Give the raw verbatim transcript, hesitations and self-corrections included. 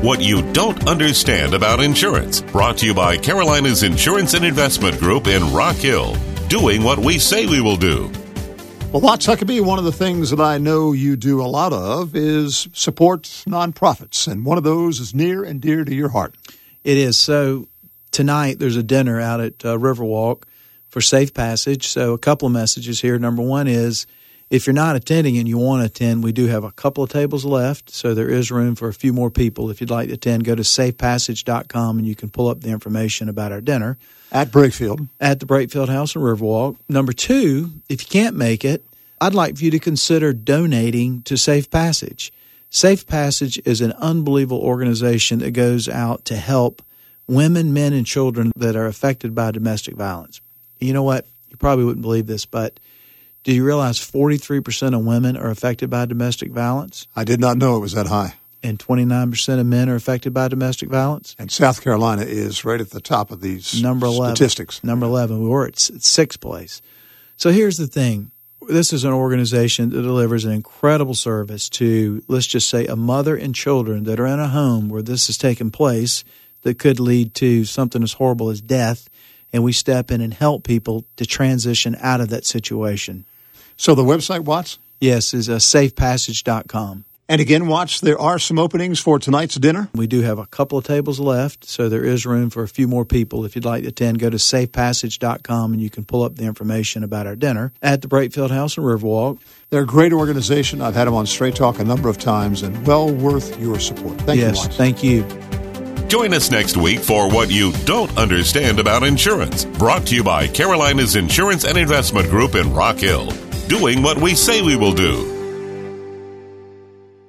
What You Don't Understand About Insurance. Brought to you by Carolina's Insurance and Investment Group in Rock Hill. Doing what we say we will do. Well, Watts Huckabee, one of the things that I know you do a lot of is support nonprofits, and one of those is near and dear to your heart. It is. So tonight there's a dinner out at uh, Riverwalk for Safe Passage. So a couple of messages here. Number one is, if you're not attending and you want to attend, we do have a couple of tables left, so there is room for a few more people. If you'd like to attend, go to safe passage dot com and you can pull up the information about our dinner. At Brakefield. At the Brakefield House in Riverwalk. Number two, if you can't make it, I'd like for you to consider donating to Safe Passage. Safe Passage is an unbelievable organization that goes out to help women, men, and children that are affected by domestic violence. You know what? You probably wouldn't believe this, but do you realize forty-three percent of women are affected by domestic violence? I did not know it was that high. And twenty-nine percent of men are affected by domestic violence? And South Carolina is right at the top of these Number eleven. statistics. Number eleven. We were at sixth place. So here's the thing. This is an organization that delivers an incredible service to, let's just say, a mother and children that are in a home where this has taken place that could lead to something as horrible as death. And we step in and help people to transition out of that situation. So the website, Watts? Yes, is uh, safe passage dot com. And again, Watts, there are some openings for tonight's dinner. We do have a couple of tables left, so there is room for a few more people. If you'd like to attend, go to safe passage dot com and you can pull up the information about our dinner at the Brakefield House in Riverwalk. They're a great organization. I've had them on Straight Talk a number of times, and well worth your support. Thank yes, you, Watts. Thank you. Join us next week for What You Don't Understand About Insurance. Brought to you by Carolina's Insurance and Investment Group in Rock Hill. Doing what we say we will do.